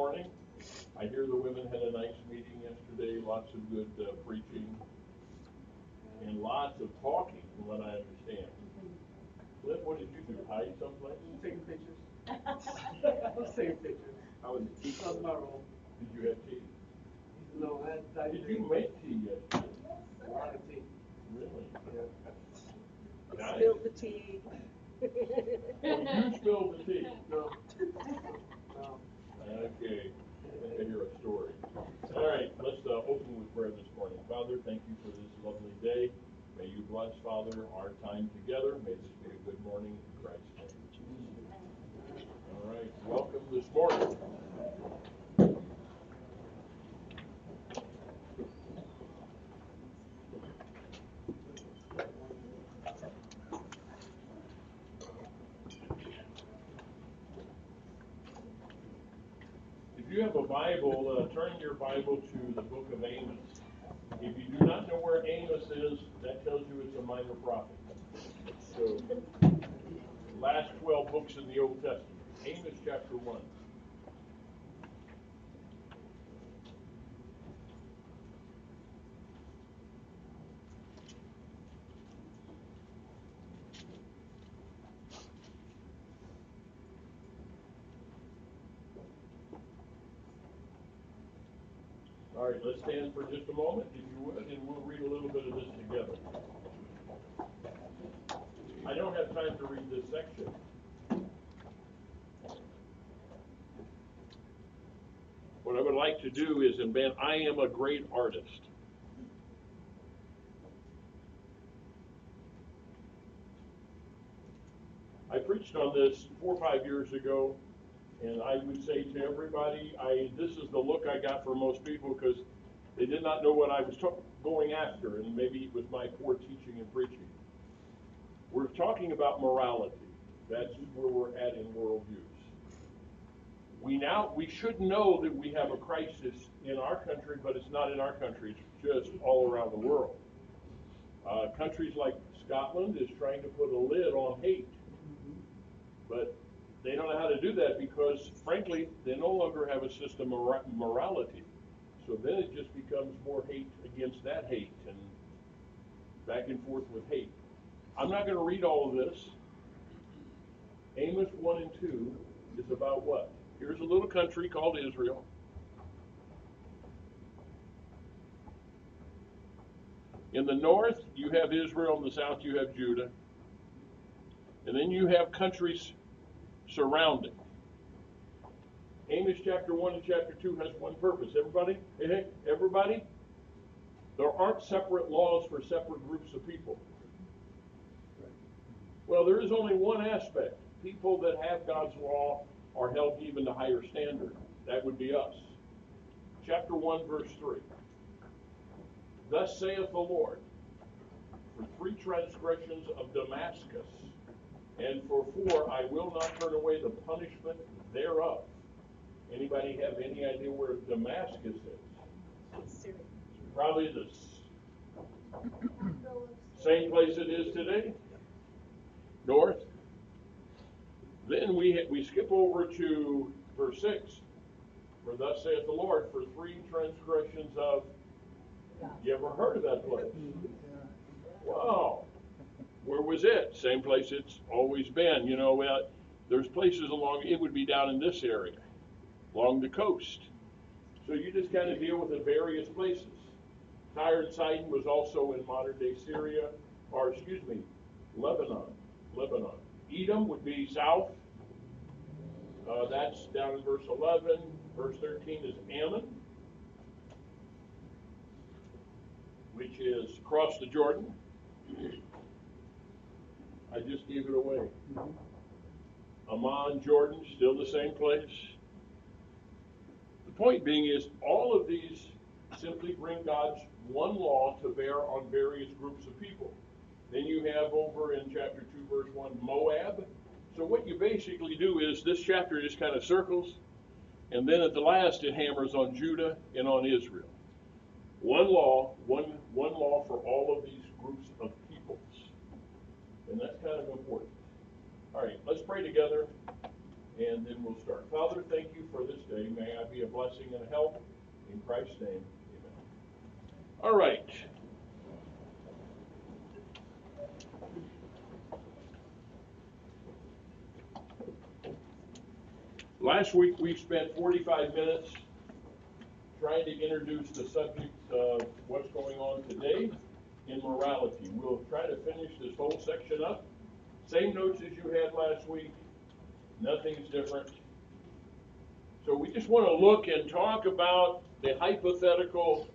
morning. I hear the women had a nice meeting yesterday, lots of good preaching, and lots of talking, from what I understand. Flip, what did you do? Hide someplace? Taking pictures. I was taking pictures. How was the tea? That was my role. Did you have tea? No, I Did you make tea yesterday? a lot of tea. Really? Yeah. Nice. Spilled the tea. Oh, you spilled the tea? No. No. Okay, I think I hear a story. All right, let's open with prayer this morning. Father, thank you for this lovely day. May you bless, Father, our time together. May this be a good morning in Christ's name. All right, welcome this morning. If you have a Bible, turn your Bible to the book of Amos. If you do not know where Amos is, that tells you it's a minor prophet. So, last 12 books in the Old Testament. Amos chapter 1. All right, let's stand for just a moment, if you would, and we'll read a little bit of this together. I don't have time to read this section. What I would like to do is invent, I am a great artist. I preached on this 4 or 5 years ago, and I would say to everybody, this is the look I got from most people because they did not know what I was going after, and maybe it was my poor teaching and preaching. We're talking about morality. That's where we're at in worldviews. We should know that we have a crisis in our country, but it's not in our country. It's just all around the world. Countries like Scotland is trying to put a lid on hate, but they don't know how to do that because, frankly, they no longer have a system of morality. So then it just becomes more hate against that hate and back and forth with hate. I'm not going to read all of this. Amos 1 and 2 is about what? Here's a little country called Israel. In the north, you have Israel. In the south, you have Judah. And then you have countries surrounding. Amos chapter 1 and chapter 2 has one purpose. Everybody? Hey, everybody? There aren't separate laws for separate groups of people. Well, there is only one aspect. People that have God's law are held even to higher standard. That would be us. Chapter 1, verse 3. Thus saith the Lord, for 3 transgressions of Damascus, and for 4 I will not turn away the punishment thereof. Anybody have any idea where Damascus is? Syria. Probably the same place it is today. North. Then we skip over to verse 6. For thus saith the Lord, for 3 transgressions of... You ever heard of that place? Wow. Where was it? Same place it's always been. You know, there's places along, it would be down in this area, along the coast. So you just kind of deal with the various places. Tyre and Sidon was also in modern-day Syria, Lebanon. Edom would be south. That's down in verse 11. Verse 13 is Ammon, which is across the Jordan. I just gave it away. Ammon, Jordan, still the same place. The point being is all of these simply bring God's one law to bear on various groups of people. Then you have over in chapter 2, verse 1, Moab. So what you basically do is this chapter just kind of circles, and then at the last it hammers on Judah and on Israel. One law for all of these groups of peoples. And that's kind of important. All right, let's pray together, and then we'll start. Father, thank you for this day. May I I be a blessing and a help. In Christ's name, amen. All right. Last week we spent 45 minutes trying to introduce the subject of what's going on today in morality. We'll try to finish this whole section up. Same notes as you had last week. Nothing's different. So we just want to look and talk about the hypothetical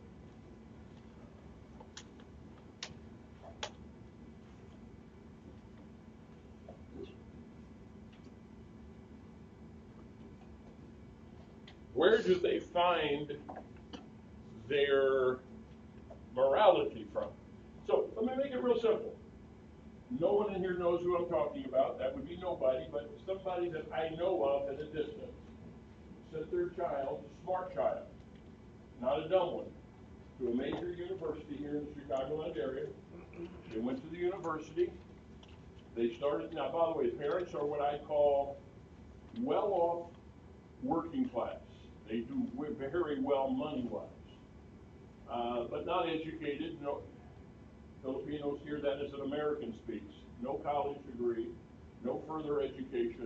where do they find their morality from? So let me make it real simple. No one in here knows who I'm talking about. That would be nobody, but somebody that I know of at a distance sent their child, a smart child, not a dumb one, to a major university here in the Chicagoland area. They went to the university. They started, now by the way, parents are what I call well-off working class. They do very well money-wise, but not educated. No, Filipinos hear that as an American speaks. No college degree, no further education.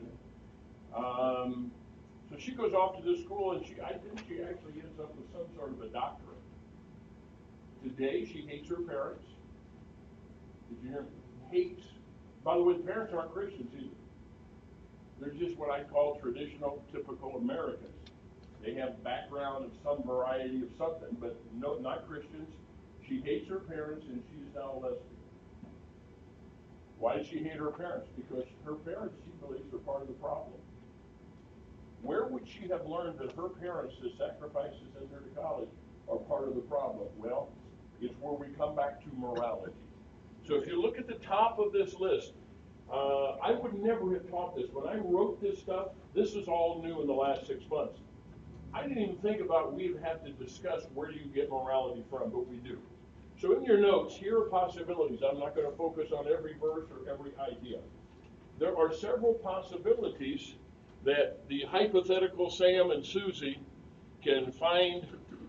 So she goes off to this school, and I think she actually ends up with some sort of a doctorate. Today, she hates her parents. Did you hear me? Hates. By the way, the parents aren't Christians either. They're just what I call traditional, typical Americans. They have background of some variety of something, but no, not Christians. She hates her parents, and she's now a lesbian. Why does she hate her parents? Because her parents, she believes, are part of the problem. Where would she have learned that her parents, the sacrifices sent her to college, are part of the problem? Well, it's where we come back to morality. So if you look at the top of this list, I would never have taught this. When I wrote this stuff, this is all new in the last 6 months. I didn't even think about we'd have to discuss where do you get morality from, but we do. So in your notes, here are possibilities. I'm not going to focus on every verse or every idea. There are several possibilities that the hypothetical Sam and Susie can find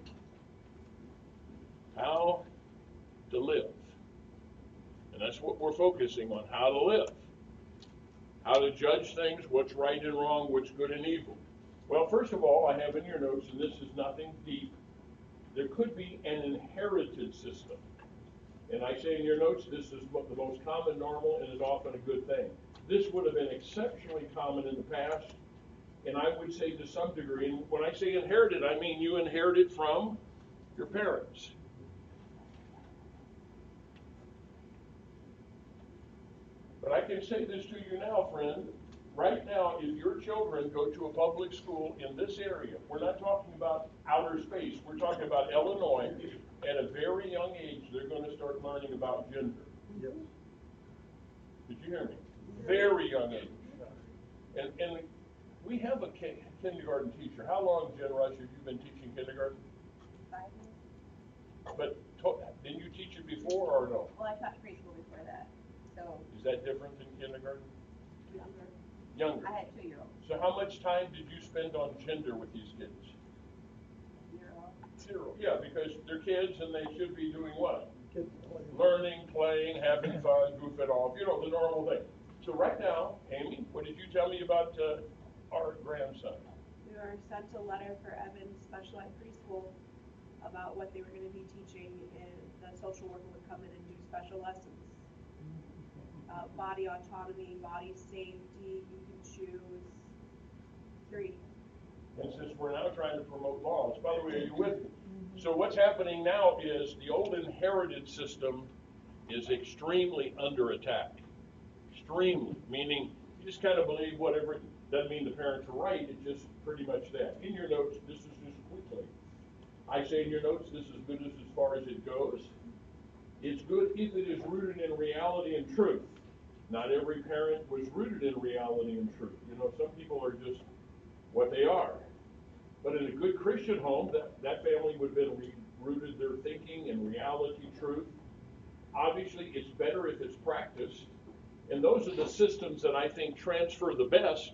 how to live. And that's what we're focusing on, how to live. How to judge things, what's right and wrong, what's good and evil. Well, first of all, I have in your notes, and this is nothing deep, there could be an inherited system. And I say in your notes, this is the most common, normal, and is often a good thing. This would have been exceptionally common in the past, and I would say to some degree, and when I say inherited, I mean you inherited from your parents. But I can say this to you now, friend. Right now, if your children go to a public school in this area, we're not talking about outer space, we're talking about Illinois, at a very young age, they're going to start learning about gender. Yes. Did you hear me? Very young age. And we have a kindergarten teacher. How long, Jen Rush, have you been teaching kindergarten? 5 years. But didn't you teach it before or no? Well, I taught preschool before that, so. Is that different than kindergarten? Younger. Younger. I had 2-year-olds. So how much time did you spend on gender with these kids? 0. Yeah, because they're kids and they should be doing what? Kids playing. Learning, playing, having fun, goof it off, you know, the normal thing. So right now, Amy, what did you tell me about our grandson? We were sent a letter for Evan's special ed preschool about what they were going to be teaching, and the social worker would come in and do special lessons. Body autonomy, body safety, you can choose 3. And since we're now trying to promote laws, by the way, are you with me? So what's happening now is the old inherited system is extremely under attack. Extremely, meaning you just kind of believe whatever, doesn't mean the parents are right, it's just pretty much that. In your notes, this is just quickly. I say in your notes, this is good as far as it goes. It's good if it is rooted in reality and truth. Not every parent was rooted in reality and truth. You know, some people are just what they are. But in a good Christian home, that family would have been rooted their thinking in reality, truth. Obviously, it's better if it's practiced. And those are the systems that I think transfer the best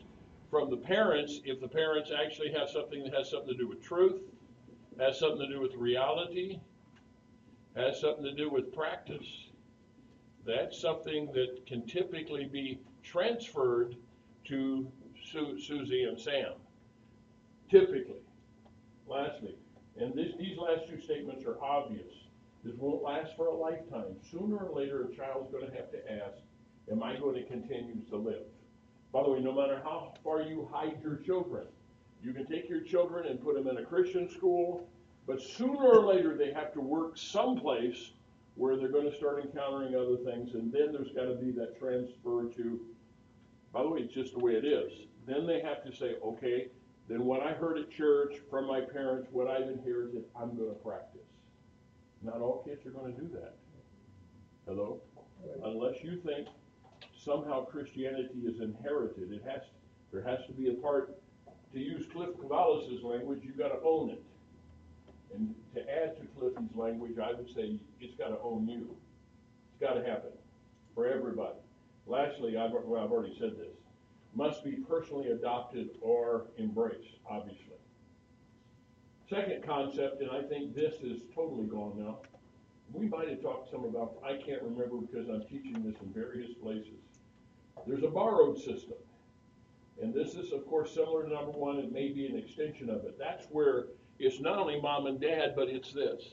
from the parents, if the parents actually have something that has something to do with truth, has something to do with reality, has something to do with practice, that's something that can typically be transferred to Susie and Sam. Typically. Lastly, and these last two statements are obvious. This won't last for a lifetime. Sooner or later, a child's going to have to ask, am I going to continue to live? By the way, no matter how far you hide your children, you can take your children and put them in a Christian school, but sooner or later they have to work someplace where they're going to start encountering other things, and then there's got to be that transfer to, by the way, it's just the way it is. Then they have to say, okay, then what I heard at church from my parents, what I've inherited, I'm going to practice. Not all kids are going to do that. Hello? Unless you think somehow Christianity is inherited, there has to be a part, to use Cliff Cavallis' language, you've got to own it. And to add to Cliffy's language, I would say it's got to own you. It's got to happen for everybody. Lastly, I've already said this, must be personally adopted or embraced, obviously. Second concept, and I think this is totally gone now. We might have talked some about, I can't remember because I'm teaching this in various places. There's a borrowed system. And this is, of course, similar to number one. It may be an extension of it. That's where it's not only mom and dad, but it's this.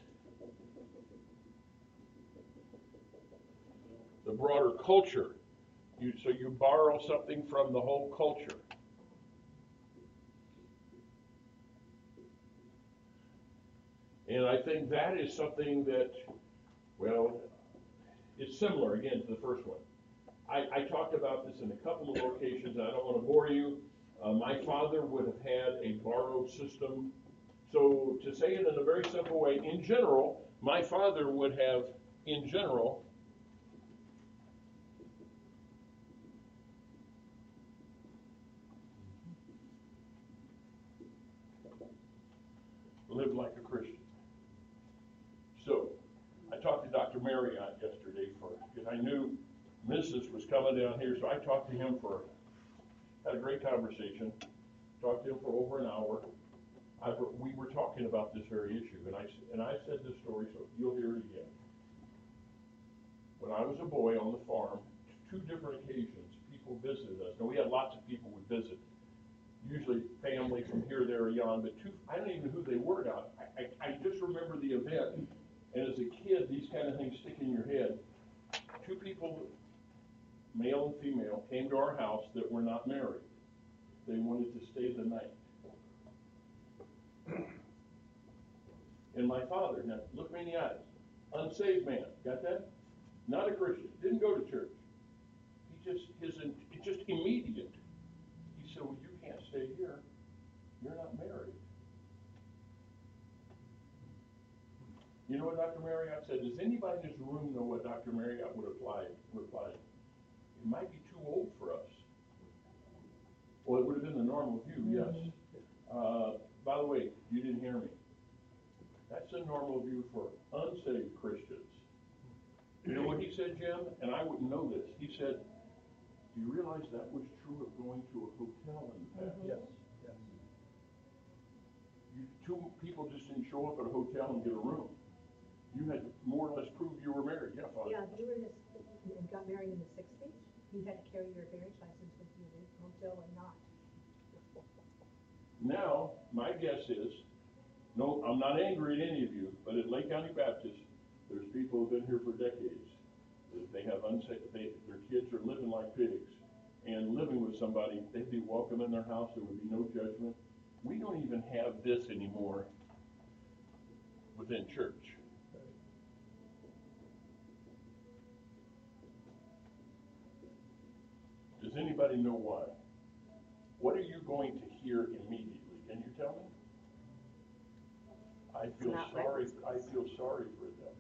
The broader culture. So you borrow something from the whole culture. And I think that is something that, well, it's similar, again, to the first one. I talked about this in a couple of locations, and I don't want to bore you. My father would have had a borrowed system. So to say it in a very simple way, in general, my father would have, in general, lived like a Christian. So I talked to Dr. Marriott yesterday because I knew Mrs. was coming down here, so I talked to him had a great conversation, talked to him for over an hour. We were talking about this very issue, and I said this story, so you'll hear it again. When I was a boy on the farm, two different occasions, people visited us. Now, we had lots of people would visit, usually family from here, there, or yon, but I don't even know who they were now. I just remember the event, and as a kid, these kind of things stick in your head. Two people, male and female, came to our house that were not married. They wanted to stay the night. And my father, now look me in the eyes, unsaved man, got that? Not a Christian, didn't go to church. It's just immediate. He said, well, you can't stay here. You're not married. You know what Dr. Marriott said? Does anybody in this room know what Dr. Marriott would reply? It might be too old for us. Well, it would have been the normal view, yes. By the way, you didn't hear me. That's a normal view for unsaved Christians. You know what he said, Jim? And I wouldn't know this. He said, do you realize that was true of going to a hotel in the past? Yes. Two people just didn't show up at a hotel and get a room. You had to more or less prove you were married. Yeah, Father. Yeah, you were got married in the 60s. You had to carry your marriage license with you in the hotel or not. Now, my guess is, no, I'm not angry at any of you, but at Lake County Baptist, there's people who've been here for decades. They have their kids are living like pigs, and living with somebody, they'd be welcome in their house. There would be no judgment. We don't even have this anymore within church. Does anybody know why? What are you going to hear immediately? Can you tell me? I feel sorry for them.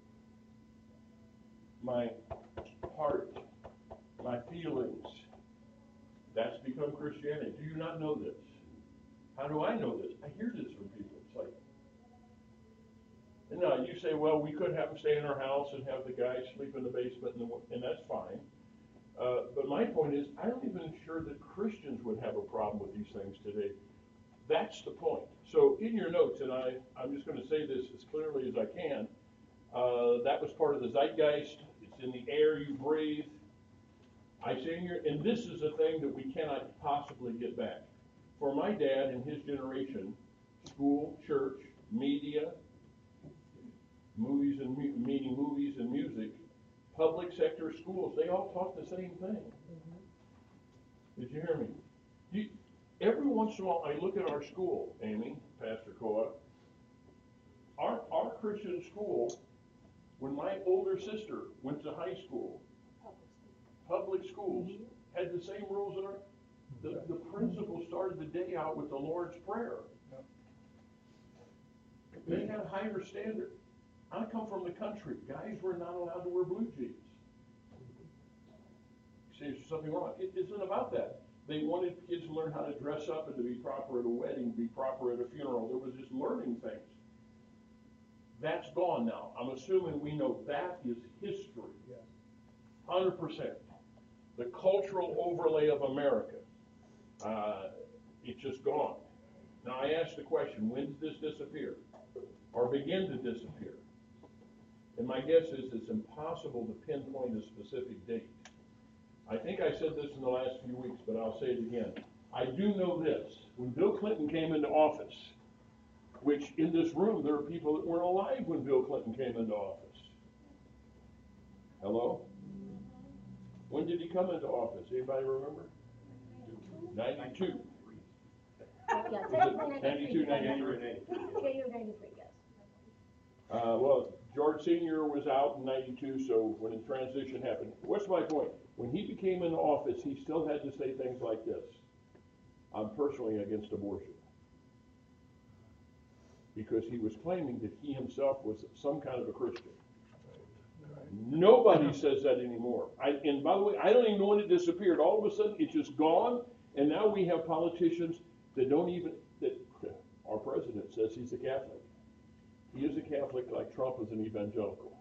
My heart, my feelings, that's become Christianity. Do you not know this? How do I know this? I hear this from people. It's like, and now you say, well, we could have them stay in our house and have the guy sleep in the basement, and that's fine. But my point is, I don't even sure that Christians would have a problem with these things today. That's the point. So in your notes, and I'm just going to say this as clearly as I can, that was part of the zeitgeist. It's in the air you breathe. I say in your, and this is a thing that we cannot possibly get back. For my dad and his generation, school, church, media, movies and meaning movies and music, public sector schools, they all taught the same thing. Did you hear me? Every once in a while, I look at our school, Amy, Pastor Koa. Our Christian school, when my older sister went to high school, public schools had the same rules that our, the principal started the day out with the Lord's Prayer. They had a higher standard. I come from the country. Guys were not allowed to wear blue jeans. See, there's something wrong. It isn't about that. They wanted kids to learn how to dress up and to be proper at a wedding, be proper at a funeral. There was just learning things. That's gone now. I'm assuming we know that is history. 100%. The cultural overlay of America. It's just gone. Now I ask the question, when did this disappear? Or begin to disappear? And my guess is it's impossible to pinpoint a specific date. I think I said this in the last few weeks, but I'll say it again. I do know this. When Bill Clinton came into office, which in this room there are people that weren't alive when Bill Clinton came into office. Hello? When did he come into office? Anybody remember? 92. Yeah, Was it 92, 93? January 93, yes. Well, George Sr. was out in 92, so when the transition happened. What's my point? When he became in office, he still had to say things like this. I'm personally against abortion. Because he was claiming that he himself was some kind of a Christian. Nobody says that anymore. And by the way, I don't even know when it disappeared. All of a sudden, it's just gone, and now we have politicians that don't even, that our president says he's a Catholic. He is a Catholic like Trump is an evangelical.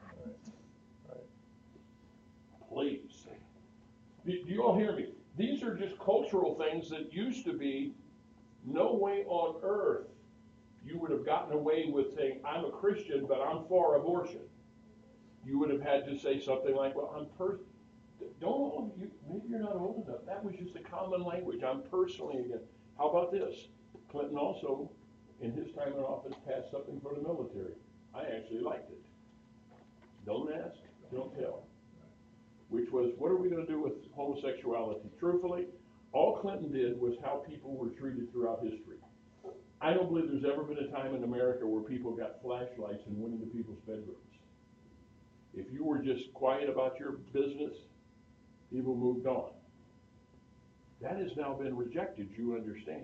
Please. Do you all hear me? These are just cultural things that used to be no way on earth you would have gotten away with saying, I'm a Christian, but I'm for abortion. You would have had to say something like, well, don't all of you, maybe you're not old enough. That was just a common language. I'm personally against. How about this? Clinton also, in his time in office, passed something for the military. I actually liked it. Don't ask, don't tell. Which was, what are we going to do with homosexuality? Truthfully, all Clinton did was how people were treated throughout history. I don't believe there's ever been a time in America where people got flashlights and went into people's bedrooms. If you were just quiet about your business, people moved on. That has now been rejected, you understand.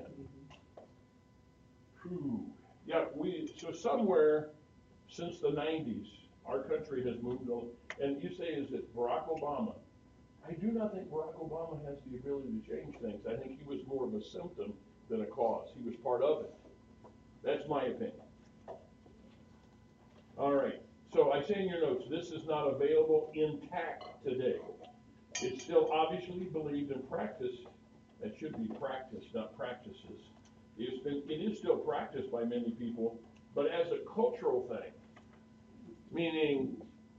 Whew. Yeah, so somewhere since the 90s, our country has moved on. And you say, is it Barack Obama? I do not think Barack Obama has the ability to change things. I think he was more of a symptom than a cause. He was part of it. That's my opinion. All right. So I say in your notes, this is not available intact today. It's still obviously believed in practice. It should be practice, not practices. It is still practiced by many people, but as a cultural thing, meaning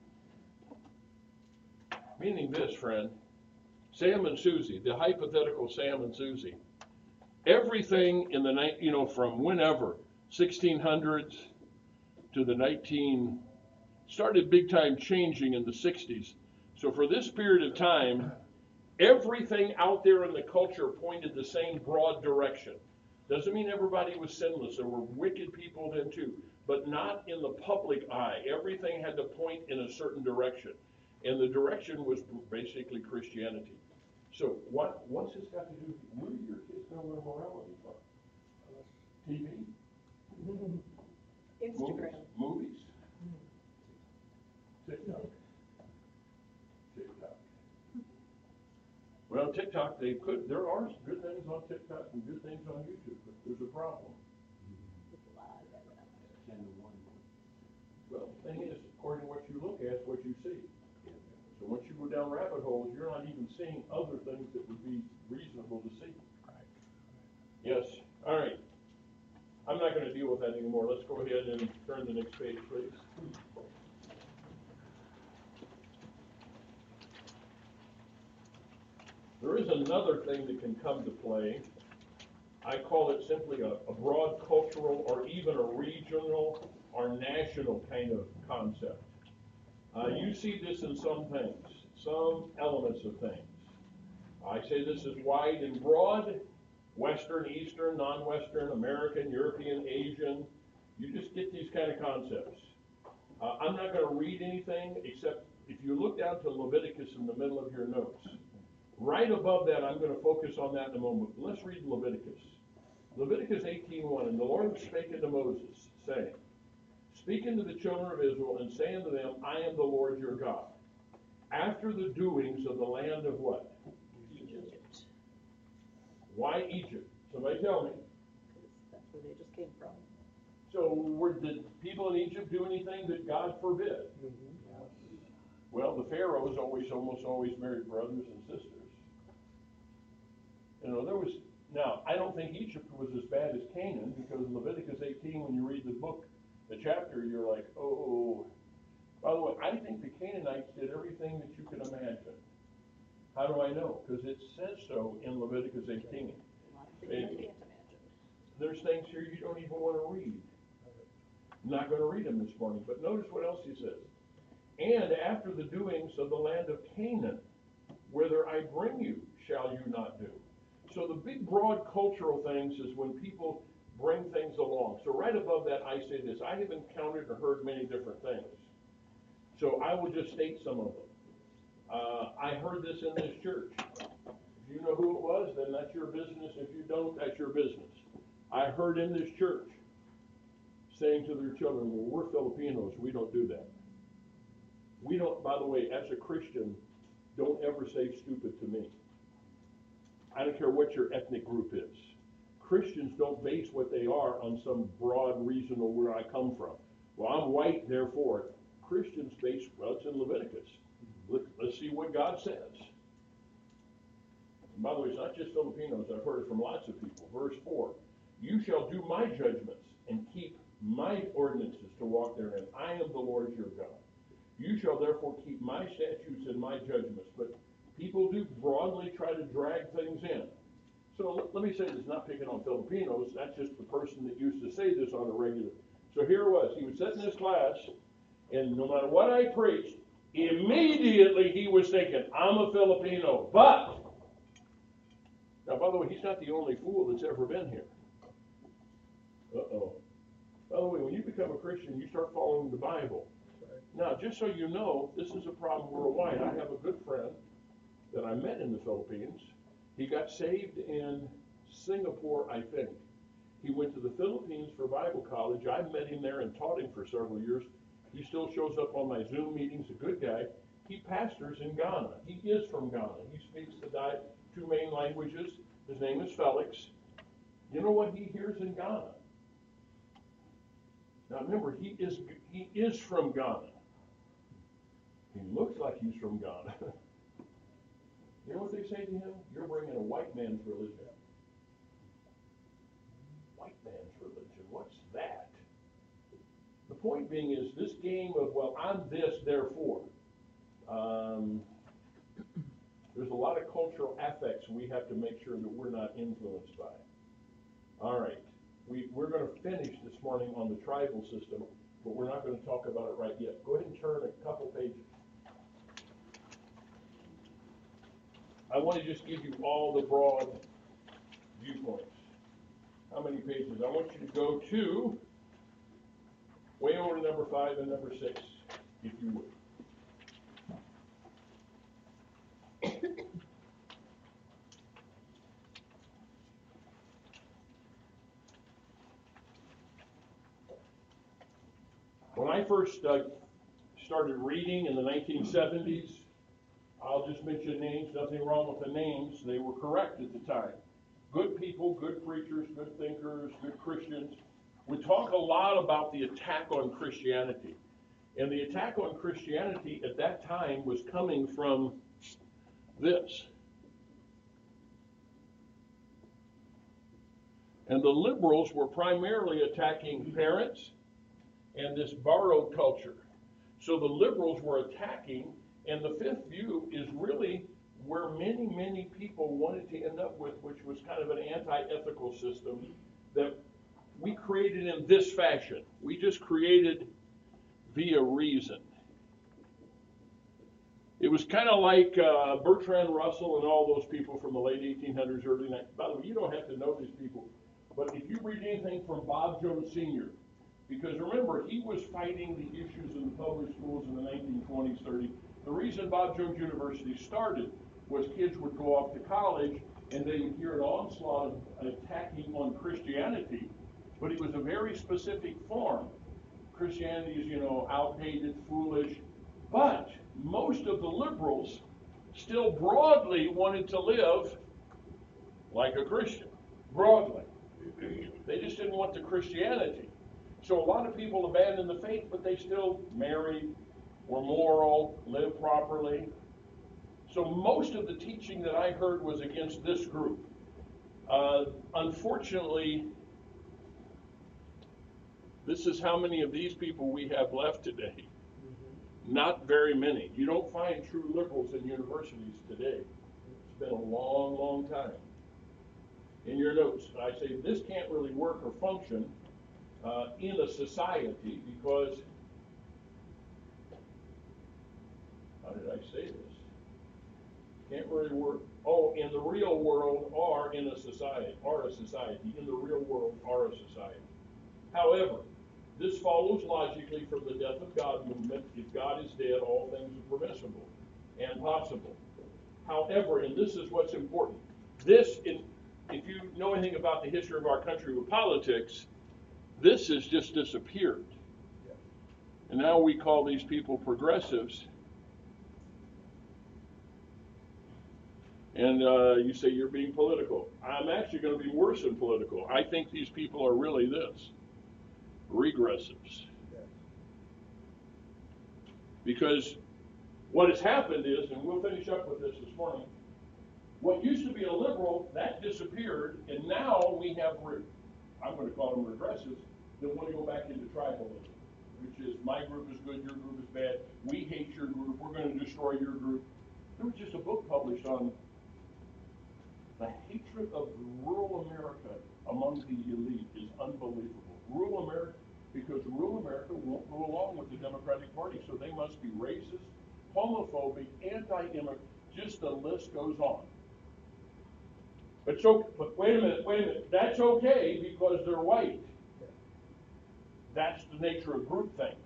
this, friend, Sam and Susie, the hypothetical Sam and Susie, everything in the night, from whenever, 1600s to the started big time changing in the 60s. So for this period of time, everything out there in the culture pointed the same broad direction. Doesn't mean everybody was sinless. There were wicked people then too, but not in the public eye. Everything had to point in a certain direction. And the direction was basically Christianity. So what's this got to do with where are your kids going to learn morality from? TV? Instagram. Movies? TikTok. Well, TikTok, there are good things on TikTok and good things on YouTube, but there's a problem. Well, the thing is, according to what you look at, it's what you see. So once you go down rabbit holes, you're not even seeing other things that would be reasonable to see. Yes, all right. I'm not going to deal with that anymore. Let's go ahead and turn the next page, please. There is another thing that can come to play. I call it simply a broad cultural or even a regional or national kind of concept. You see this in some things, some elements of things. I say this is wide and broad, Western, Eastern, non-Western, American, European, Asian. You just get these kind of concepts. I'm not going to read anything except if you look down to Leviticus in the middle of your notes. Right above that, I'm going to focus on that in a moment. Let's read Leviticus. Leviticus 18:1, and the Lord spake unto Moses, saying, Speak unto the children of Israel, and say unto them, I am the Lord your God. After the doings of the land of what? Egypt. Why Egypt? Somebody tell me. That's where they just came from. So did people in Egypt do anything that God forbid? Well, the Pharaohs almost always married brothers and sisters. You know, now, I don't think Egypt was as bad as Canaan, because in Leviticus 18, when you read the book, the chapter, you're like, oh. By the way, I think the Canaanites did everything that you can imagine. How do I know? Because it says so in Leviticus 18. A lot of things you can't imagine. There's things here you don't even want to read. I'm not going to read them this morning, but notice what else he says. And after the doings of the land of Canaan, whither I bring you, shall you not do. So the big, broad cultural things is when people bring things along. So right above that, I say this. I have encountered or heard many different things. So I will just state some of them. I heard this in this church. If you know who it was, then that's your business. If you don't, that's your business. I heard in this church saying to their children, well, we're Filipinos, we don't do that. We don't, by the way, as a Christian, don't ever say stupid to me. I don't care what your ethnic group is. Christians don't base what they are on some broad reason of where I come from. Well, I'm white, therefore. Christians base, well, it's in Leviticus. Let's see what God says. And by the way, it's not just Filipinos. I've heard it from lots of people. Verse 4, you shall do my judgments and keep my ordinances to walk therein. I am the Lord your God. You shall therefore keep my statutes and my judgments. But people do broadly try to drag things in. So let me say this, not picking on Filipinos, that's just the person that used to say this on a regular. So here it was, he would sit in his class, and no matter what I preached, immediately he was thinking, I'm a Filipino, but, now by the way, he's not the only fool that's ever been here. Uh-oh. By the way, when you become a Christian, you start following the Bible. Now, just so you know, this is a problem worldwide. I have a good friend that I met in the Philippines. He got saved in Singapore, I think. He went to the Philippines for Bible college. I met him there and taught him for several years. He still shows up on my Zoom meetings, a good guy. He pastors in Ghana. He is from Ghana. He speaks the two main languages. His name is Felix. You know what he hears in Ghana? Now remember, he is from Ghana. He looks like he's from Ghana. You know what they say to him? You're bringing a white man's religion. White man's religion, what's that? The point being is this game of, well, I'm this, therefore. There's a lot of cultural affects we have to make sure that we're not influenced by. All right, we're going to finish this morning on the tribal system, but we're not going to talk about it right yet. Go ahead and turn a couple pages. I want to just give you all the broad viewpoints. How many pages? I want you to go to way over to number 5 and number 6, if you would. When I first started reading in the 1970s, I'll just mention names, nothing wrong with the names. They were correct at the time. Good people, good preachers, good thinkers, good Christians would talk a lot about the attack on Christianity. And the attack on Christianity at that time was coming from this. And the liberals were primarily attacking parents and this borrowed culture. So the liberals were attacking, and the fifth view is really where many, many people wanted to end up with, which was kind of an anti-ethical system that we created in this fashion. We just created via reason. It was kind of like Bertrand Russell and all those people from the late 1800s, early 1900s. By the way, you don't have to know these people, but if you read anything from Bob Jones Sr., because remember, he was fighting the issues in the public schools in the 1920s, 30s. The reason Bob Jones University started was kids would go off to college and they would hear an onslaught of attacking on Christianity, but it was a very specific form. Christianity is, outdated, foolish, but most of the liberals still broadly wanted to live like a Christian, broadly. They just didn't want the Christianity. So a lot of people abandoned the faith, but they still married, were moral, lived properly. So most of the teaching that I heard was against this group. Unfortunately, this is how many of these people we have left today. Not very many. You don't find true liberals in universities today. It's been a long, long time. In your notes, I say this can't really work or function in a society because, how did I say this? Can't really work. Oh, in the real world are in a society, are a society. In the real world are a society. However, this follows logically from the death of God movement. If God is dead, all things are permissible and possible. However, and this is what's important, if you know anything about the history of our country with politics, this has just disappeared. And now we call these people progressives. And you say you're being political. I'm actually going to be worse than political. I think these people are really this. Regressives. Because what has happened is, and we'll finish up with this morning, what used to be a liberal, that disappeared, and now we have, I'm going to call them regressives, that want to go back into tribalism, which is my group is good, your group is bad, we hate your group, we're going to destroy your group. There was just a book published on the hatred of rural America among the elite is unbelievable. Rural America, because rural America won't go along with the Democratic Party, so they must be racist, homophobic, anti-immigrant, just the list goes on. But wait a minute, that's okay because they're white. That's the nature of groupthink.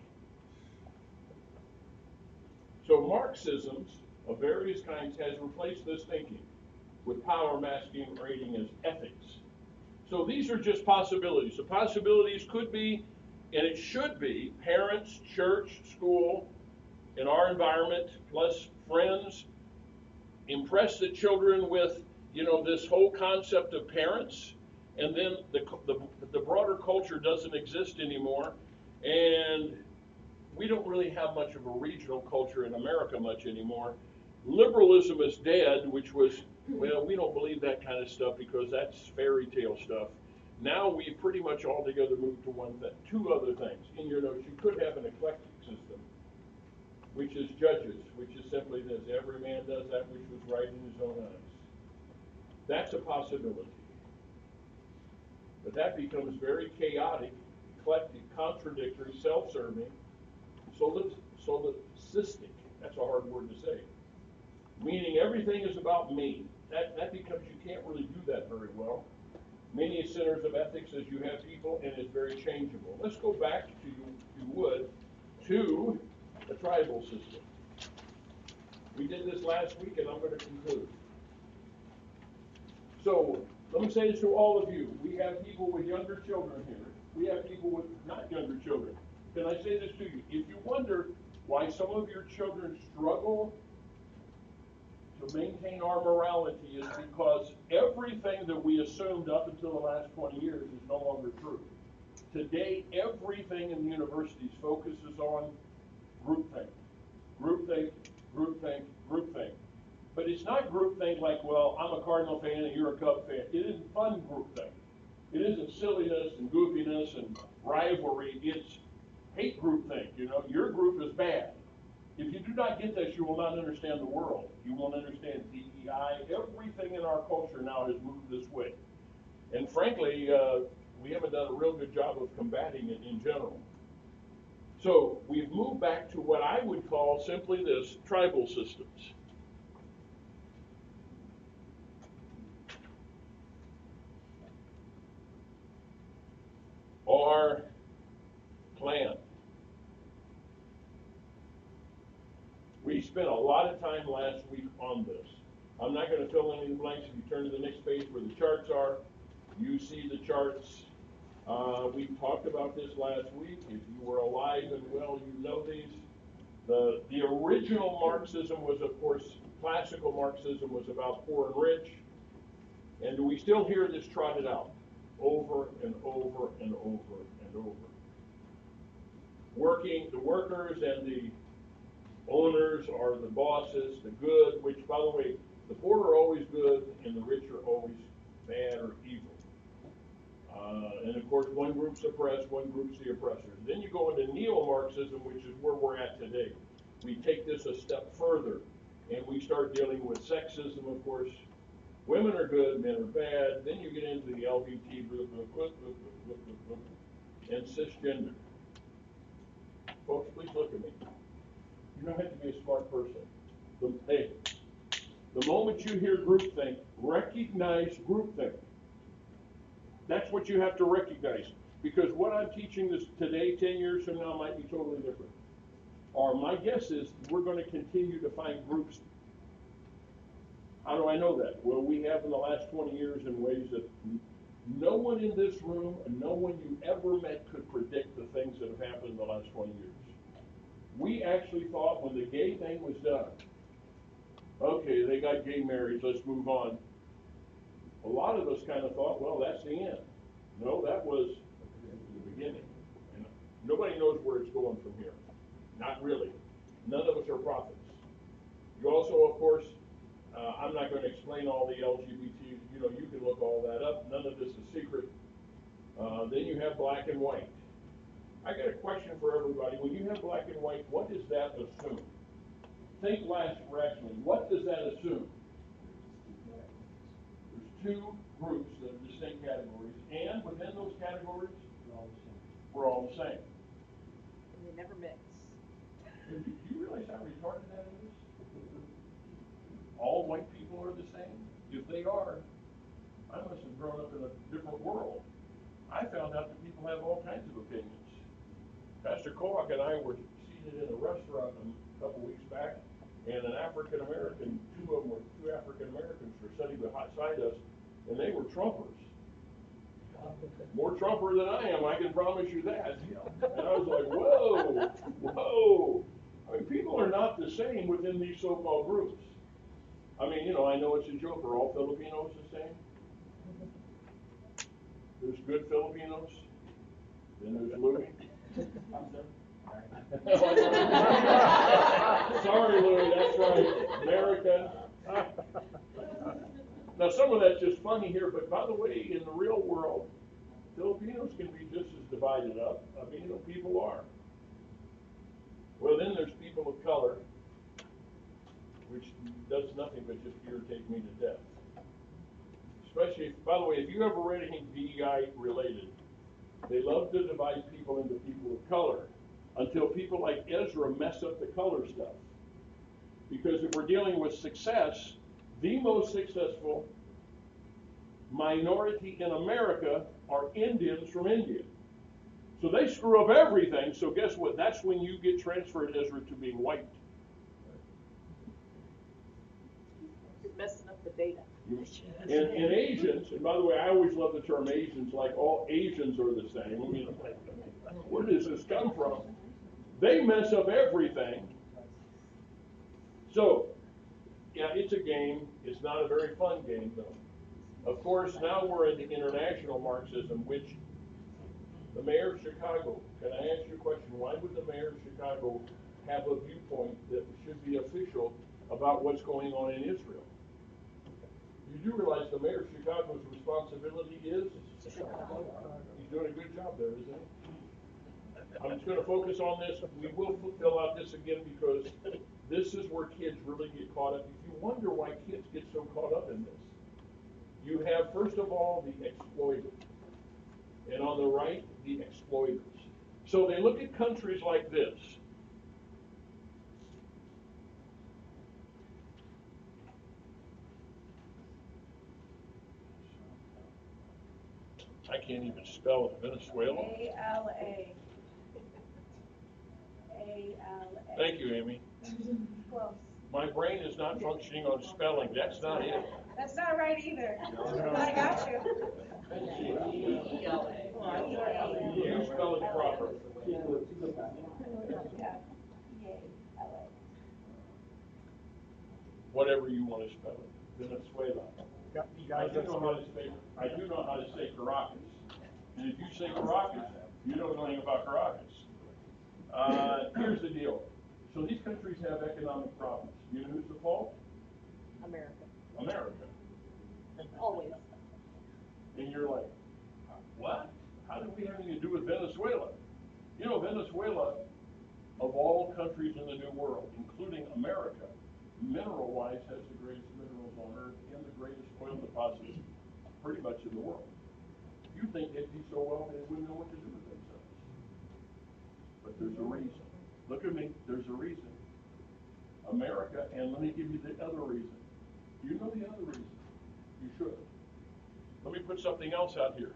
So Marxisms of various kinds has replaced this thinking with power masquerading as ethics. So these are just possibilities. The possibilities could be, and it should be, parents, church, school, in our environment, plus friends, impress the children with, this whole concept of parents, and then the broader culture doesn't exist anymore, and we don't really have much of a regional culture in America much anymore. Liberalism is dead, which was, well, we don't believe that kind of stuff because that's fairy tale stuff. Now we pretty much altogether moved to two other things. In your notes, you could have an eclectic system, which is judges, which is simply this: every man does that which was right in his own eyes. That's a possibility. But that becomes very chaotic, eclectic, contradictory, self-serving, solipsistic. That's a hard word to say. Meaning everything is about me. That becomes, you can't really do that very well. Many centers of ethics as you have people, and it's very changeable. Let's go back to, if you would, to the tribal system. We did this last week, and I'm going to conclude. So, let me say this to all of you. We have people with younger children here. We have people with not younger children. Can I say this to you? If you wonder why some of your children struggle to maintain our morality, is because everything that we assumed up until the last 20 years is no longer true. Today, everything in the universities focuses on groupthink. Groupthink, groupthink, groupthink. But it's not groupthink like, well, I'm a Cardinal fan and you're a Cub fan. It isn't fun groupthink. It isn't silliness and goofiness and rivalry. It's hate groupthink. You know, your group is bad. If you do not get this, you will not understand the world. You won't understand DEI. Everything in our culture now has moved this way. And frankly, we haven't done a real good job of combating it in general. So we've moved back to what I would call simply this, tribal systems. Or clan. We spent a lot of time last week on this. I'm not going to fill in any blanks. If you turn to the next page where the charts are, you see the charts. We talked about this last week. If you were alive and well, you know these. The original Marxism was, of course, classical Marxism was about poor and rich. And we still hear this trotted out over and over and over and over. The workers and the owners are the bosses, the good, which, by the way, the poor are always good and the rich are always bad or evil. And of course, one group's oppressed, one group's the oppressors. Then you go into neo-Marxism, which is where we're at today. We take this a step further, and we start dealing with sexism, of course. Women are good, men are bad. Then you get into the LGBT and cisgender. Folks, please look at me. You don't have to be a smart person. The moment you hear groupthink, recognize groupthink. That's what you have to recognize. Because what I'm teaching this today, 10 years from now, might be totally different. Or my guess is we're going to continue to find groups. How do I know that? Well, we have in the last 20 years in ways that no one in this room and no one you ever met could predict the things that have happened in the last 20 years. We actually thought when the gay thing was done, okay, they got gay marriage, let's move on. A lot of us kind of thought, well, that's the end. No, that was the beginning. And nobody knows where it's going from here. Not really. None of us are prophets. You also, of course, I'm not going to explain all the LGBT, you can look all that up. None of this is secret. Then you have black and white. I got a question for everybody. When you have black and white, what does that assume? Think rationally. What does that assume? There's two groups that are distinct categories, and within those categories, we're all the same. And they never mix. Do you realize how retarded that is? All white people are the same? If they are, I must have grown up in a different world. I found out that people have all kinds of opinions. Pastor Koak and I were seated in a restaurant a couple weeks back, and an African American, two African Americans were sitting beside us, and they were Trumpers. More Trumper than I am, I can promise you that. And I was like, whoa. I mean, people are not the same within these so-called groups. I mean, I know it's a joke. Are all Filipinos the same? There's good Filipinos. Then there's Louis. Sorry, Louis, that's right. American. Now, some of that's just funny here, but by the way, in the real world, Filipinos can be just as divided up. I mean, people are. Well, then there's people of color, which does nothing but just irritate me to death. Especially, by the way, if you ever read anything DEI related, they love to divide people into people of color until people like Ezra mess up the color stuff. Because if we're dealing with success, the most successful minority in America are Indians from India. So they screw up everything, so guess what? That's when you get transferred, Ezra, to being white. You're messing up the data. And Asians, and by the way, I always love the term Asians, like all Asians are the same. I mean, where does this come from? They mess up everything. So, yeah, it's a game. It's not a very fun game, though. Of course, now we're into international Marxism, which the mayor of Chicago, can I ask you a question? Why would the mayor of Chicago have a viewpoint that should be official about what's going on in Israel. You do realize the mayor of Chicago's responsibility is? He's doing a good job there, isn't he? I'm just going to focus on this. We will fill out this again because this is where kids really get caught up. If you wonder why kids get so caught up in this, you have, first of all, the exploited. And on the right, the exploiters. So they look at countries like this. I can't even spell it. Venezuela. A-L-A. A-L-A. Thank you, Amy. Close. My brain is not functioning on spelling. That's not it. That's not right either. But I got you. You spell it proper. Yeah. E-A-L-A. Whatever you want to spell it. Venezuela. You I guys do know how to say Caracas. And if you say Caracas, you don't know anything about Caracas. Here's the deal. So these countries have economic problems. You know who's the fault? America. America. Always. And you're like, what? How do we have anything to do with Venezuela? You know, Venezuela, of all countries in the New World, including America, mineral-wise has the greatest minerals on Earth and the greatest oil deposits pretty much in the world. You think they'd be so wealthy they wouldn't know what to do with themselves. But there's a reason. Look at me, there's a reason. America, and let me give you the other reason. You know the other reason. You should. Let me put something else out here.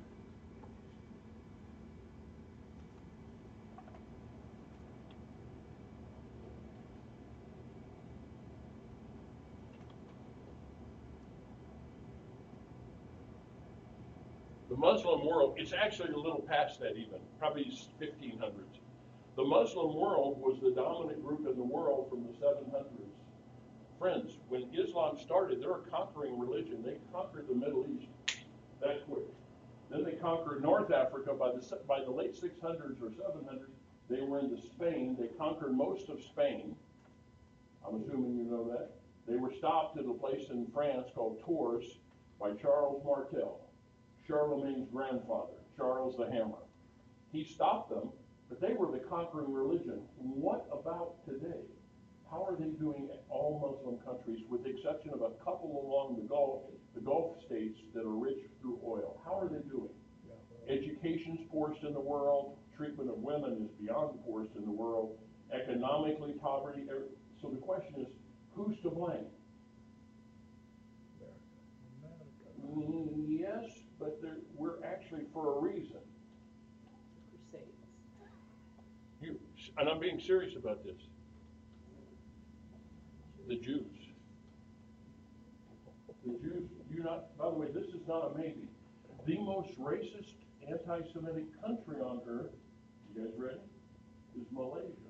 The Muslim world, it's actually a little past that even, probably 1500s. The Muslim world was the dominant group in the world from the 700s. Friends, when Islam started, they were a conquering religion. They conquered the Middle East that quick. Then they conquered North Africa by the late 600s or 700s. They were into Spain. They conquered most of Spain. I'm assuming you know that. They were stopped at a place in France called Tours by Charles Martel, Charlemagne's grandfather, Charles the Hammer. He stopped them, but they were the conquering religion. What about today? How are they doing all Muslim countries, with the exception of a couple along the Gulf states that are rich through oil? How are they doing? Education's poorest in the world. Treatment of women is beyond the poorest in the world. Economically, poverty. So the question is, who's to blame? Yes, but we're actually for a reason. Crusades. And I'm being serious about this. The Jews. The Jews do not, by the way, this is not a maybe. The most racist, anti-Semitic country on earth, you guys ready? Is Malaysia.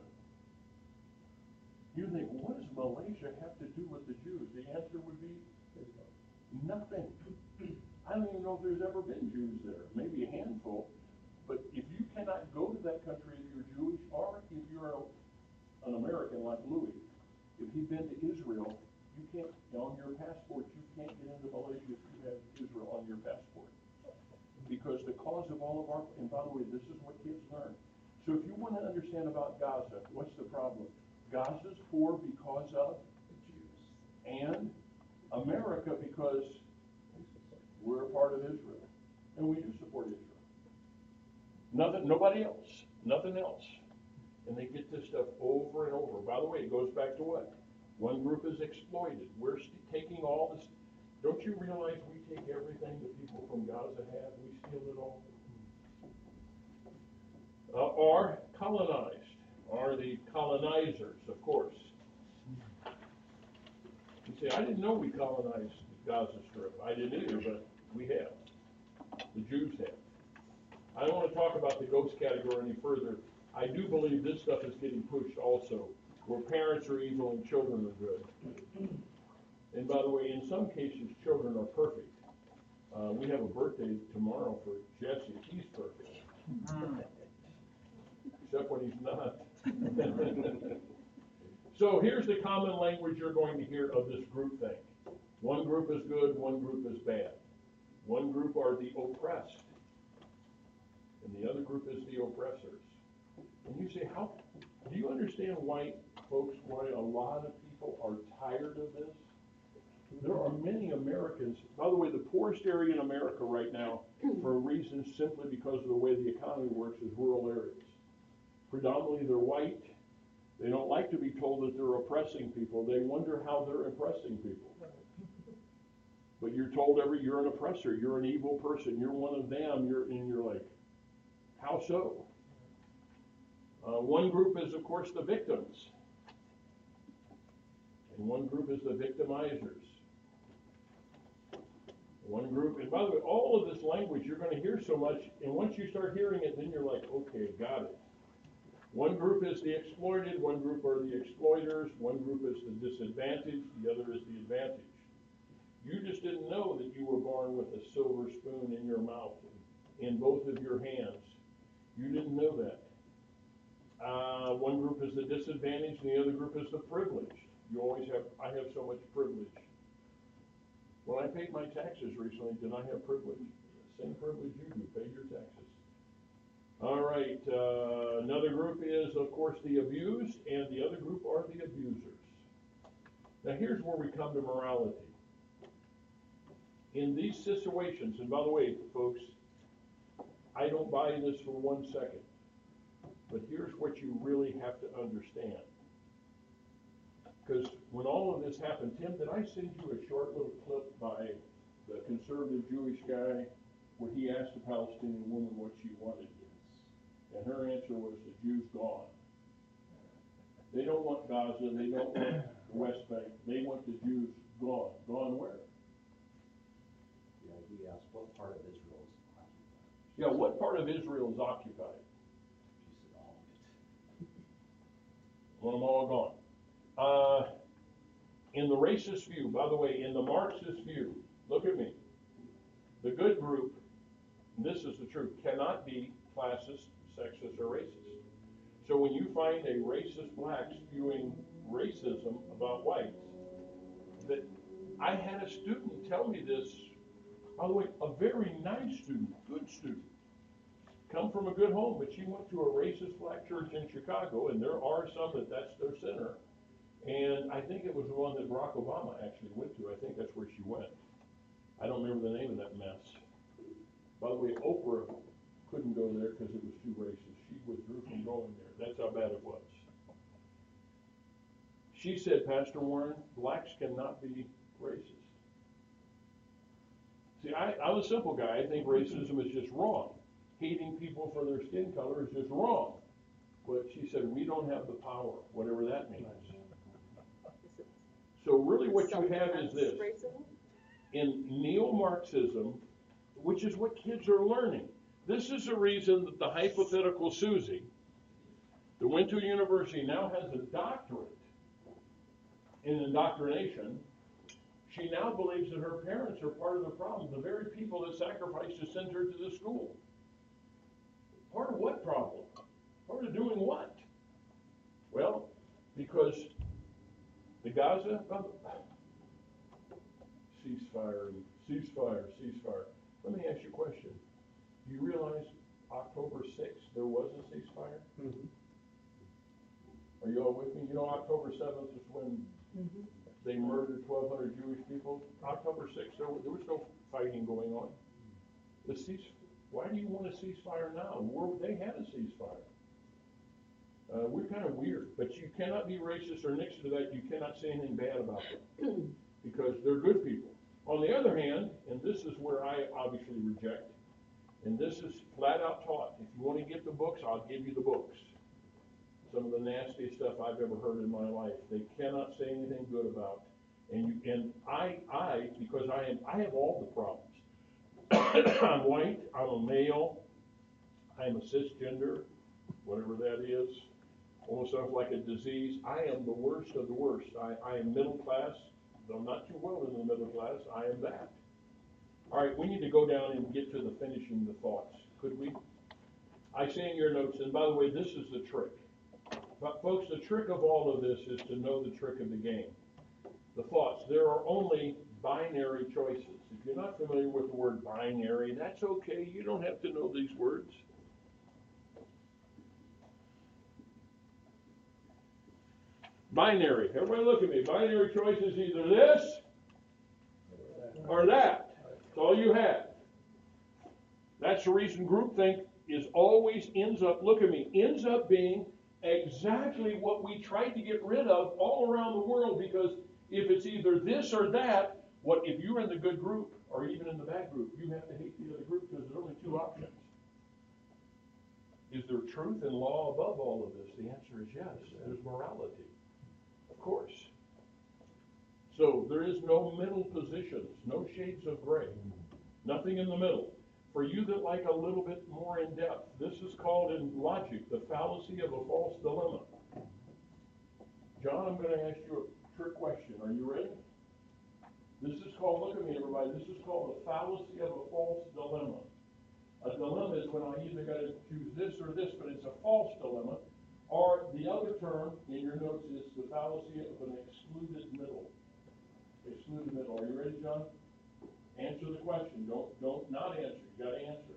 You think, what does Malaysia have to do with the Jews? The answer would be nothing. I don't even know if there's ever been Jews there. Maybe a handful. But if you cannot go to that country if you're Jewish, or if you're an American like Louis, if you've been to Israel, you can't, on your passport, you can't get into Malaysia if you have Israel on your passport. Because the cause of all of our, and by the way, this is what kids learn. So if you want to understand about Gaza, what's the problem? Gaza's poor because of the Jews. And America because we're a part of Israel. And we do support Israel. Nobody else. Nothing else. And they get this stuff over and over. By the way, it goes back to what? One group is exploited. We're taking all this. Don't you realize we take everything that people from Gaza have? We steal it all. Or colonized. Or the colonizers, of course. You say, I didn't know we colonized the Gaza Strip. I didn't either, but we have. The Jews have. I don't want to talk about the ghost category any further. I do believe this stuff is getting pushed also, where parents are evil and children are good. And by the way, in some cases, children are perfect. We have a birthday tomorrow for Jesse. He's perfect. Except when he's not. So here's the common language you're going to hear of this group thing. One group is good, one group is bad. One group are the oppressed, and the other group is the oppressors. And you say, how, do you understand why, folks, why a lot of people are tired of this? There are many Americans, by the way, the poorest area in America right now, for a reason simply because of the way the economy works, is rural areas. Predominantly they're white. They don't like to be told that they're oppressing people. They wonder how they're oppressing people. But you're told you're an oppressor, you're an evil person, you're one of them, and you're like, how so? One group is, of course, the victims. And one group is the victimizers. One group, and by the way, all of this language you're going to hear so much, and once you start hearing it, then you're like, okay, got it. One group is the exploited, one group are the exploiters, one group is the disadvantaged, the other is the advantaged. You just didn't know that you were born with a silver spoon in your mouth, in both of your hands. You didn't know that. One group is the disadvantaged, and the other group is the privileged. You always have, I have so much privilege. When I paid my taxes recently, did I have privilege? Same privilege you do, pay your taxes. All right, another group is, of course, the abused, and the other group are the abusers. Now here's where we come to morality. In these situations, and by the way, folks, I don't buy this for 1 second, but here's what you really have to understand. Because when all of this happened, Tim, did I send you a short little clip by the conservative Jewish guy where he asked a Palestinian woman what she wanted? And her answer was, the Jews gone. They don't want Gaza, they don't want the West Bank, they want the Jews gone. Gone where? Yeah, he asked what part of Israel is occupied. Yeah, what part of Israel is occupied? She said all of it. Want them all gone. In the racist view, by the way, in the Marxist view, look at me. The good group, and this is the truth, cannot be classist, sexist, or racist. So when you find a racist black spewing racism about whites, that I had a student tell me this, by the way, a very nice student, good student, come from a good home, but she went to a racist black church in Chicago, and there are some that's their center. And I think it was the one that Barack Obama actually went to. I think that's where she went. I don't remember the name of that mess. By the way, Oprah couldn't go there because it was too racist. She withdrew from going there. That's how bad it was. She said, Pastor Warren, blacks cannot be racist. See, I'm a simple guy. I think racism is just wrong. Hating people for their skin color is just wrong. But she said, we don't have the power, whatever that means. So really what you have is this. In neo-Marxism, which is what kids are learning, this is the reason that the hypothetical Susie, that went to a university, now has a doctorate in indoctrination. She now believes that her parents are part of the problem, the very people that sacrificed to send her to the school. Part of what problem? Part of doing what? Well, because the Gaza, ceasefire. Let me ask you a question. Do you realize October 6th there was a ceasefire? Mm-hmm. Are you all with me? You know October 7th is when they murdered 1,200 Jewish people. October 6th, there was no fighting going on. Why do you want a ceasefire now? They had a ceasefire. We're kind of weird, but you cannot be racist, or next to that, you cannot say anything bad about them because they're good people. On the other hand, and this is where I obviously reject, and this is flat out taught. If you want to get the books, I'll give you the books. Some of the nastiest stuff I've ever heard in my life, they cannot say anything good about. And I because I have all the problems. I'm white, I'm a male, I'm a cisgender, whatever that is. Almost sounds like a disease. I am the worst of the worst. I am middle class. Though not too well in the middle class, I am that. All right, we need to go down and get to the finishing the thoughts. Could we? I say in your notes, and by the way, this is the trick. But folks, the trick of all of this is to know the trick of the game. The thoughts. There are only binary choices. If you're not familiar with the word binary, that's okay. You don't have to know these words. Binary. Everybody look at me. Binary choice is either this or that. That's all you have. That's the reason groupthink is always ends up, look at me, ends up being exactly what we tried to get rid of all around the world, because if it's either this or that, what if you're in the good group or even in the bad group, you have to hate the other group because there's only two options. Is there truth and law above all of this? The answer is yes. There's morality. Of course. So there is no middle positions, no shades of gray, nothing in the middle. For you that like a little bit more in depth, this is called in logic the fallacy of a false dilemma. John, I'm going to ask you a trick question. Are you ready? This is called, look at me everybody, this is called the fallacy of a false dilemma. A dilemma is when I either got to choose this or this, but it's a false dilemma. Or the other term in your notes is the fallacy of an excluded middle. Excluded middle. Are you ready, John? Answer the question. Don't not answer. You got to answer.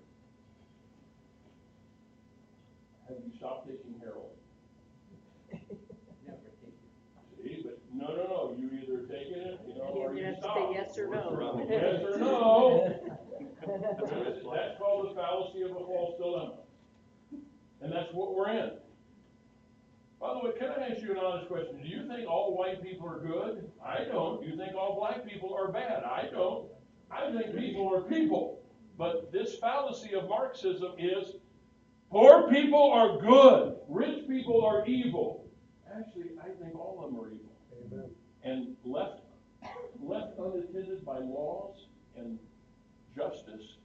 Have you stopped taking heroin? Never take it. See, but no. You either taking it, or You you have to stop. say yes or no. Yes or no. That's called the fallacy of a false dilemma. And that's what we're in. By the way, can I ask you an honest question? Do you think all white people are good? I don't. Do you think all black people are bad? I don't. I think people are people. But this fallacy of Marxism is poor people are good, rich people are evil. Actually, I think all of them are evil. Amen. And left unattended by laws and justice,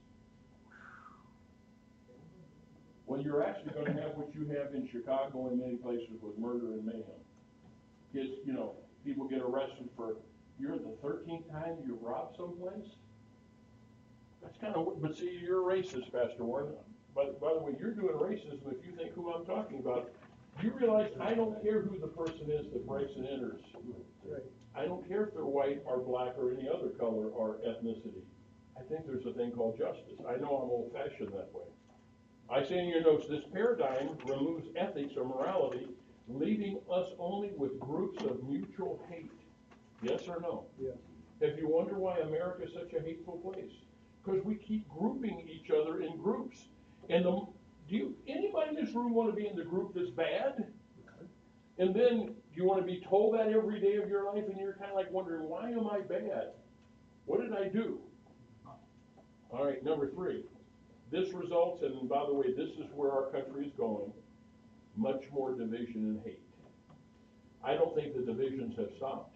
well, you're actually going to have what you have in Chicago and many places with murder and mayhem. Kids, people get arrested for, you're the 13th time you've robbed someplace? That's kind of, but see, you're a racist, Pastor Warren. By the way, you're doing racism if you think who I'm talking about. You realize I don't care who the person is that breaks and enters. Right. I don't care if they're white or black or any other color or ethnicity. I think there's a thing called justice. I know I'm old-fashioned that way. I say in your notes, this paradigm removes ethics or morality, leaving us only with groups of mutual hate. Yes or no? Yes. Have you wondered why America is such a hateful place? Because we keep grouping each other in groups. And anybody in this room want to be in the group that's bad? And then do you want to be told that every day of your life, and you're kind of like wondering, why am I bad? What did I do? All right, number 3. This results, and by the way, this is where our country is going, much more division and hate. I don't think the divisions have stopped.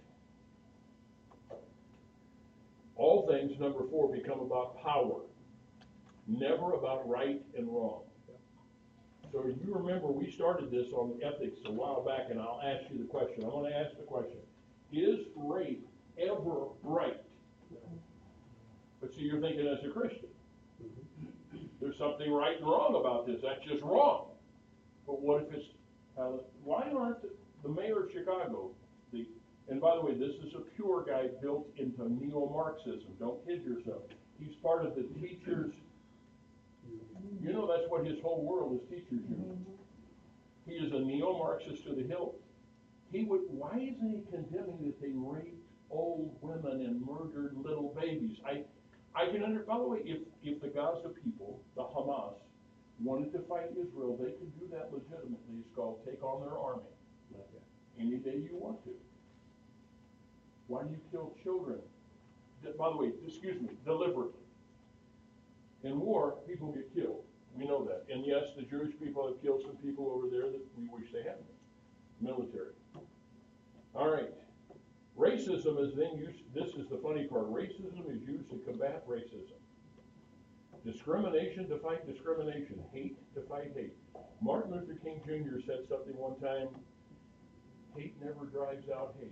All things, number 4, become about power, never about right and wrong. So you remember we started this on ethics a while back, and I'll ask you the question. I want to ask the question, is rape ever right? But see, you're thinking as a Christian. There's something right and wrong about this. That's just wrong. But what if it's, why aren't the mayor of Chicago, and by the way, this is a pure guy built into neo-Marxism. Don't kid yourself. He's part of the teachers. That's what his whole world is, teachers union. He is a neo-Marxist to the hilt. Why isn't he condemning that they raped old women and murdered little babies? I can by the way, if the Gaza people, the Hamas, wanted to fight Israel, they could do that legitimately. It's called take on their army. Any day you want to. Why do you kill children? By the way, deliberately. In war, people get killed. We know that. And yes, the Jewish people have killed some people over there that we wish they hadn't. Military. All right. Racism is then used, this is the funny part, racism is used to combat racism. Discrimination to fight discrimination. Hate to fight hate. Martin Luther King Jr. said something one time, hate never drives out hate.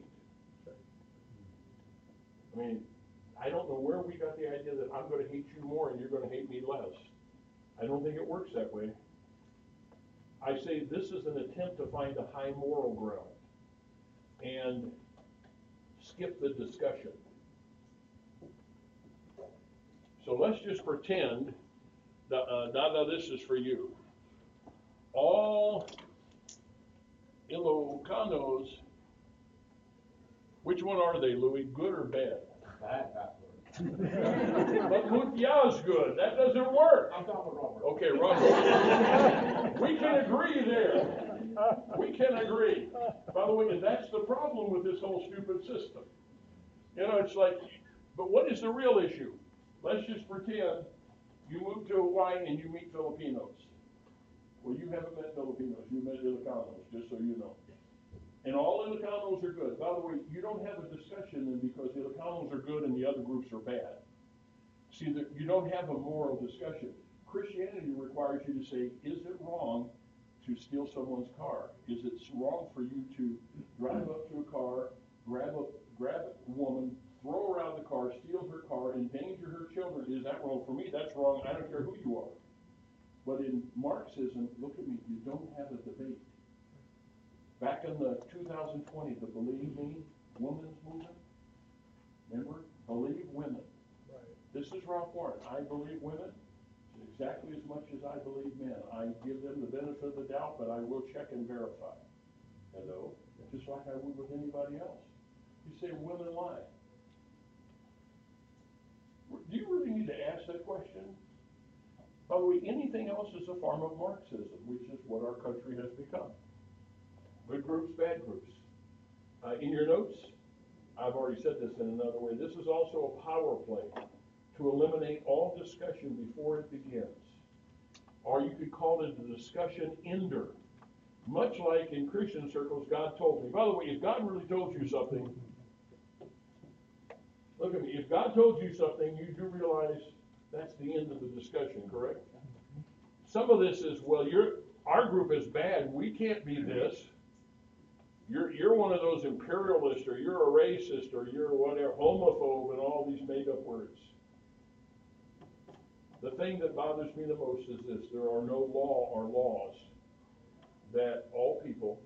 I mean, I don't know where we got the idea that I'm going to hate you more and you're going to hate me less. I don't think it works that way. I say this is an attempt to find a high moral ground and skip the discussion. So let's just pretend that, Dada, this is for you. All Ilocanos, which one are they, Louis? Good or bad? Bad. But Mutya's good. That doesn't work. I'm talking with Robert. Okay, Robert. We can agree there. We can agree. By the way, that's the problem with this whole stupid system. You know, it's like, but what is the real issue? Let's just pretend you move to Hawaii and you meet Filipinos. Well, you haven't met Filipinos. You met Ilocanos, just so you know. And all Ilocanos are good. By the way, you don't have a discussion then because Ilocanos are good and the other groups are bad. See, you don't have a moral discussion. Christianity requires you to say, is it wrong to steal someone's car? Is it wrong for you to drive up to a car, grab a woman, throw her out of the car, steal her car, endanger her children? Is that wrong? For me, that's wrong. I don't care who you are. But in Marxism, look at me, you don't have a debate. Back in the 2020, the Believe Me women's movement, remember? Believe women. Right. This is Ralph Lauren. I believe women exactly as much as I believe men. I give them the benefit of the doubt, but I will check and verify. Hello? Just like I would with anybody else. You say women lie. Do you really need to ask that question? By the way, anything else is a form of Marxism, which is what our country has become. Good groups, bad groups. In your notes, I've already said this in another way, this is also a power play to eliminate all discussion before it begins. Or you could call it a discussion ender. Much like in Christian circles, God told me. By the way, if God really told you something, look at me, if God told you something, you do realize that's the end of the discussion, correct? Some of this is, well, our group is bad, we can't be this. You're one of those imperialists, or you're a racist, or you're whatever, homophobe, and all these made-up words. The thing that bothers me the most is this: there are no law or laws that all people,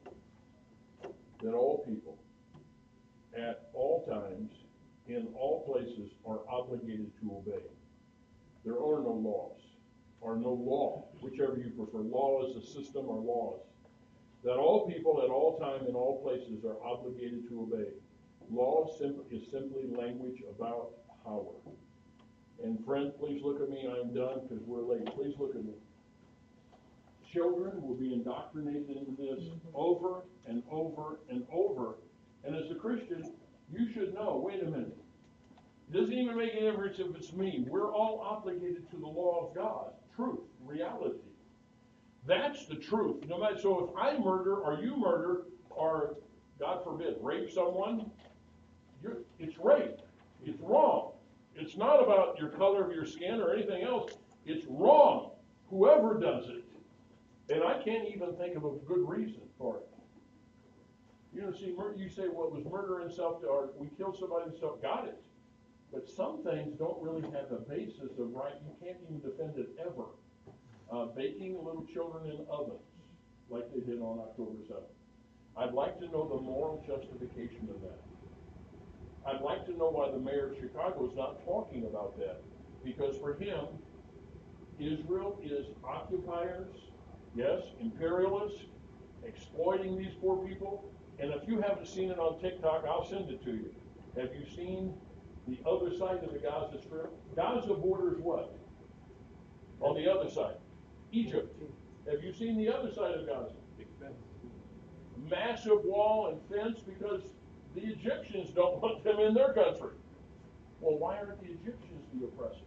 at all times, in all places, are obligated to obey. There are no laws, or no law, whichever you prefer. Law is a system or laws. That all people at all time in all places are obligated to obey. Law is simply language about power. And friend, please look at me. I'm done because we're late. Please look at me. Children will be indoctrinated into this over and over and over. And as a Christian, you should know, wait a minute. It doesn't even make any difference if it's me. We're all obligated to the law of God, truth, reality. That's the truth. No matter, so if I murder or you murder or, God forbid, rape someone, it's rape. It's wrong. It's not about your color of your skin or anything else. It's wrong. Whoever does it. And I can't even think of a good reason for it. You know, see, you say, well, it was murder and self, or we killed somebody and self. Got it. But some things don't really have a basis of right. You can't even defend it ever. Baking little children in ovens, like they did on October 7th. I'd like to know the moral justification of that. I'd like to know why the mayor of Chicago is not talking about that. Because for him, Israel is occupiers, yes, imperialists, exploiting these poor people. And if you haven't seen it on TikTok, I'll send it to you. Have you seen the other side of the Gaza Strip? Gaza borders what? On the other side. Egypt. Have you seen the other side of Gaza? Massive wall and fence because the Egyptians don't want them in their country. Well, why aren't the Egyptians the oppressors?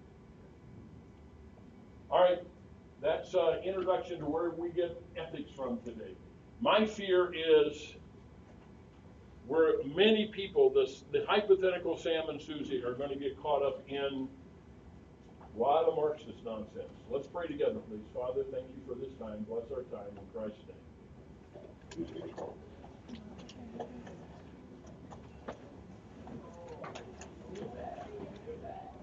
All right, that's introduction to where we get ethics from today. My fear is where many people, the hypothetical Sam and Susie, are going to get caught up in a lot of Marxist nonsense. Let's pray together, please. Father, thank you for this time. Bless our time in Christ's name.